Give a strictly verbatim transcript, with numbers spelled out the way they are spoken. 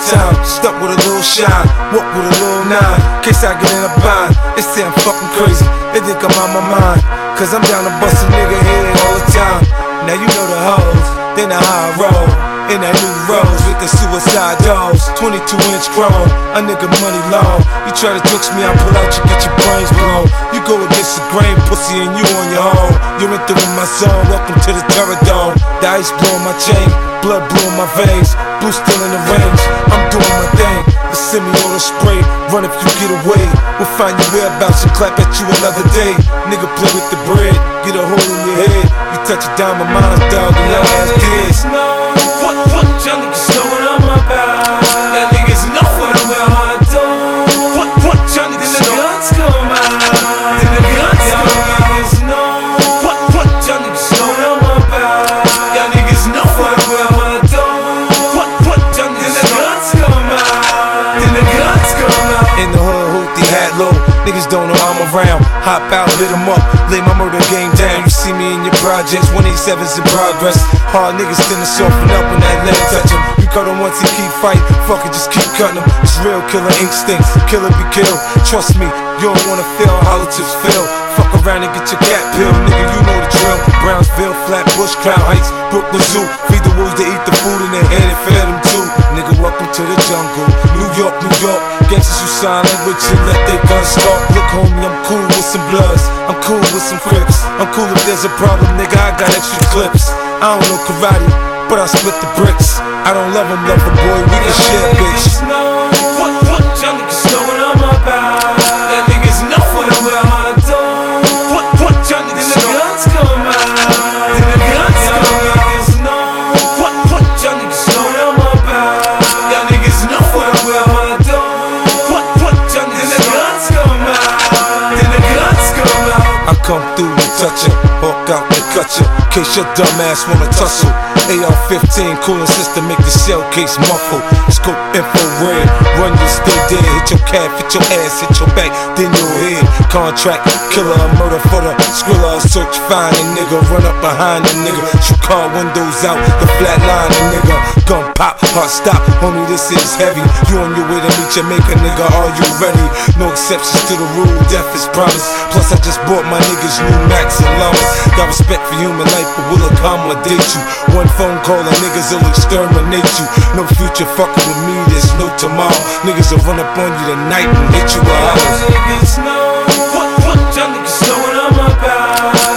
time. Stuck with a little shine, walk with a little nine. Case I get in a bind, they say I'm fucking crazy. They think I'm out my mind, cause I'm down to bust a nigga head all the time. Now you know the hoes, they know how I roll. In that new rose with the suicide doors, twenty-two inch chrome, a nigga money long. You try to jokes me, I pull out, you get your brains blown. You go against the grain, pussy, and you on your own. You're entering my zone, welcome to the Terror Dome. The ice blowing my chain, blood blowing my veins, blue still in the range. I'm doing my thing, the semi-auto spray. Run if you get away, we'll find your whereabouts and clap at you another day. Nigga play with the bread, get a hole in your head. You touch a dime of mine, dog, and your ass kids. What, what, y'all niggas know what I'm about. Y'all niggas know what I'm about. What, what, y'all niggas know. Then the guns come out. Then the guns come out. Y'all niggas know. What, what, y'all niggas know what I'm about. Y'all niggas know what I'm about. What, what, y'all niggas know. Then the guns come out. Then the guns come out. In the hood, hoopty hat low. Niggas don't know I'm around. Hop out, hit 'em up, lay my murder game down. You see me in your projects, one eighty-seven's in progress. Hard niggas tend to soften up when that leg touch 'em. You cut 'em once, he keep fight. Fuck it, just keep cutting 'em. It's real killer instincts, killer be killed. Trust me, you don't wanna feel how the tips feel. Fuck around and get your cat peeled, nigga, you know the drill. Brownsville, Flatbush, Crown Heights, Brooklyn Zoo. Feed the wolves to eat the food in their head and fed them too. Nigga, welcome to the jungle. New York, New York. Gangsters who sign language and let their guns start. Look, homie, I'm cool with some bloods. I'm cool with some crips. I'm cool if there's a problem, nigga, I got extra clips. I don't know karate, but I split the bricks. I don't love him, love the boy, we can share, bitch. What, what, y'all niggas know what I'm about. Y'all niggas know what I'm about. What, what, y'all niggas know. Then the guns come out. Then the guns come out. What, what, y'all niggas know what I'm about. Y'all niggas know what I'm about. What, what, y'all niggas know. Then the guns come out. Then the guns come out. I come through and touch it, hawk out and cut you. Case your dumb ass wanna tussle. A R fifteen cooling system make the shell case muffle. Scope infrared, run you stay dead. Hit your calf, hit your ass, hit your back, then your head. Contract, killer, murder for the skriller. Search, find a nigga, run up behind a nigga. Shoot car windows out, the flat line a nigga. Gun pop, heart stop, homie this is heavy. You on your way to meet Jamaica, nigga, are you ready? No exceptions to the rule, death is promised. Plus I just bought my niggas new Max and Llamas. Got respect for human life, but will accommodate you. One phone call and niggas will exterminate you. No future fucking with me, there's no tomorrow. Niggas will run up on you tonight and hit you with hours. Y'all niggas know. What, what, y'all niggas know what I'm about.